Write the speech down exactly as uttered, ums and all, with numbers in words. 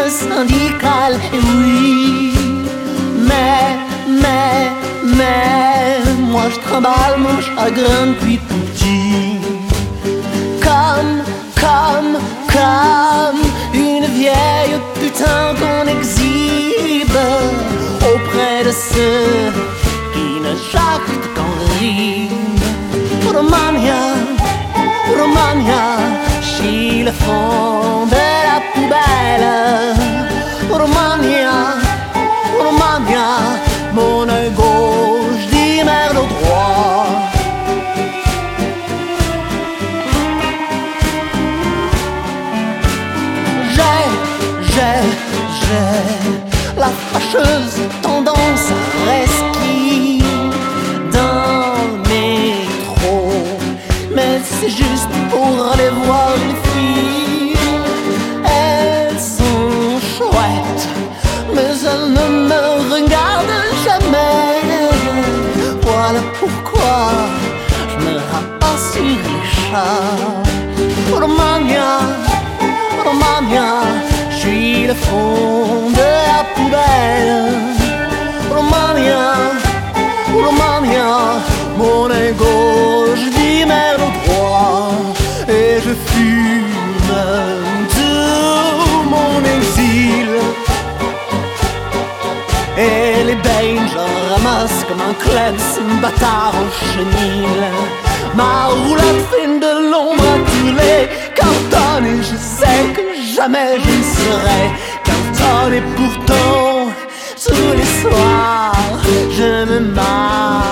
syndicale. Et oui, mais, mais, mais, moi je trimballe mon chagrin depuis tout petit. Comme, comme, comme une vieille putain qu'on exhibe auprès de ceux qui ne jactent qu'en rime. Romania, Romania, chez le fond de la poubelle. Romania, Romania, mon œil gauche dit merde au droit. J'ai, j'ai, j'ai la fâcheuse tendance à resquiller dans le métro, mais c'est juste pour aller voir les filles. Elles sont chouettes, mais elles ne me regardent jamais. Voilà pourquoi je me rabats sur les chats. Romania, Romania, je suis le fond de la poubelle. Romania, Romania, mon œil gauche dit merde au droit. Et je fume tout mon exil. Et les bains j'en ramasse comme un klebs, un bâtard en chenille. Ma roulade fait de l'ombre à tous les cantons. Et je sais que jamais je ne serai canton. Et pourtant, tous les soirs, je me marre